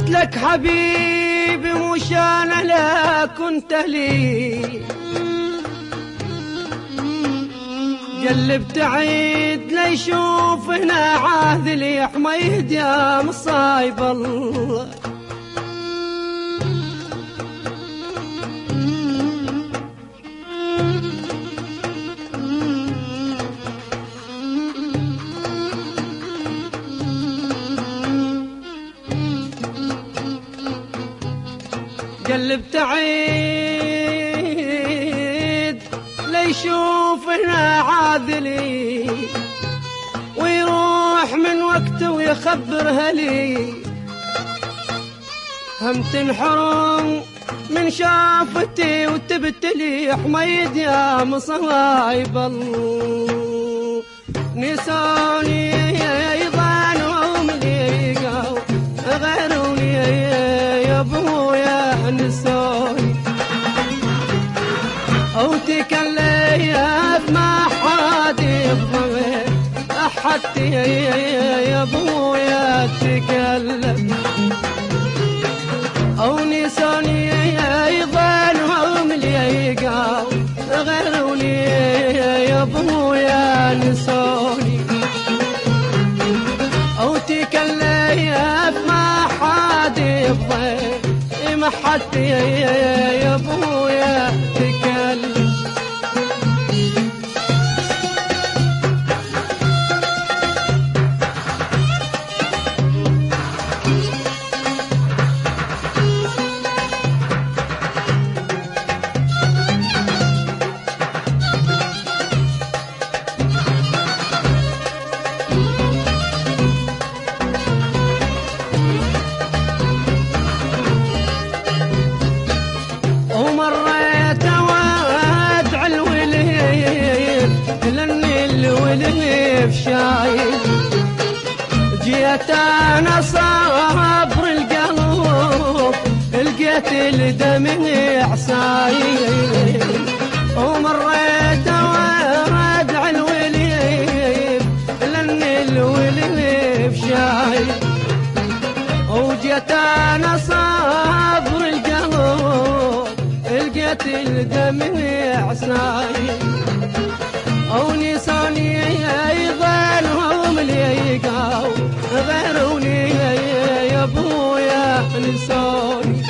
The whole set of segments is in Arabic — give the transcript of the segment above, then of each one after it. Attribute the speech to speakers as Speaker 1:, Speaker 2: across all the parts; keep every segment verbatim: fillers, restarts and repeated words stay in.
Speaker 1: قلت لك حبيبي مش انا لا كنت لي، قلبت عيد ليشوف هنا عاذل يا حميد يا مصايب الله. قلبت عيد ليشوف هنا عاذلي، ويروح من وقته ويخبرها لي، هم تنحرم من شافتي وتبتلي حميد يا مصايب الله. نساني يضانهم لي غيروني يا ابويا نساني، او تكلف ما حد يفضل احد يا ابويا تكلم، او نساني يضانهم لي غيروني يا ابويا نساني، او تكلف ما حد يفضل ما حد يا ابويا تكلم. ومريت وادع الوليف لاني الوليف شايل، جيت انا صبر القلب لقيت الدمع سايل، ومريت وادع الوليف لاني الوليف شايل، وجيت انا صبر القلب لقيت الدمع سايل، او نساني يظلهم لي غيروني يا ابويا نساني،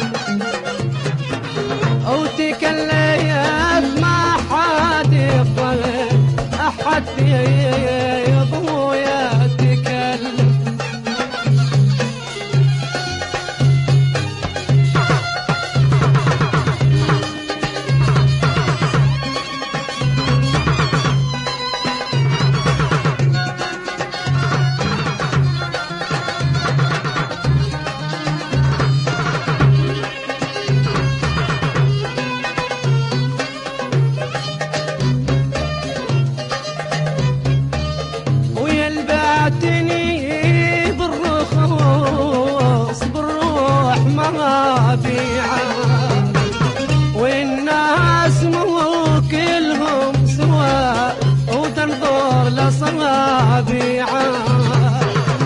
Speaker 1: او تكلف ما حد يفضل احد يا ابويا تكلم. ويلبعتني بالرخص بالروح ما بيعاد، والناس مو كلهم سوا وتنظر لصابيعات،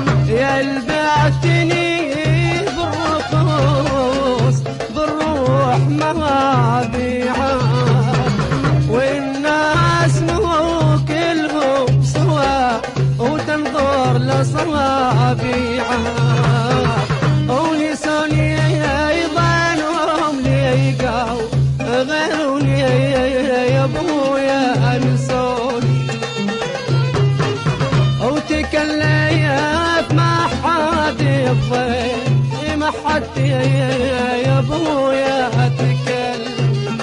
Speaker 1: يلبعتني بالرخص بالروح ما بيعاد، والناس مو كلهم سوا وتنظر لصابيعات، ولساني يضانهم لي غيروني يا ابويا نسوني، وتكلف ما حد يفضل ما حد يا ابويا تكلم.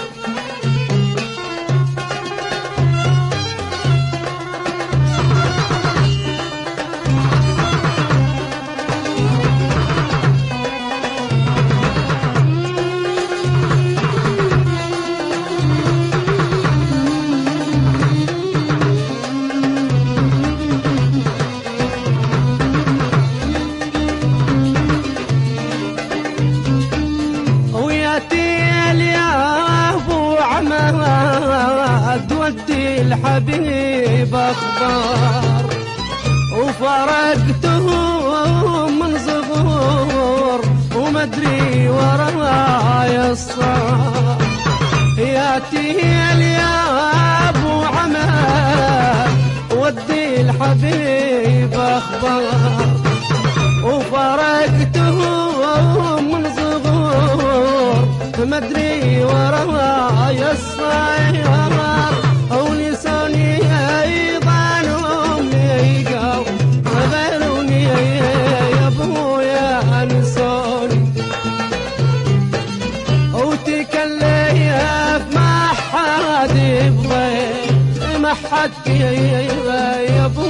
Speaker 1: ودي الحبيب اخبار، وفرقته من صغور ومدري وراي الصار ياتي يا ابو عماد ودي الحبيب اخبار وفارقته من صغور مدري وراي الصيار ولساني ايضا امي قال غيروني يا ابويا انسوني وتكلف ما حد يبغي ما حد يا ابويا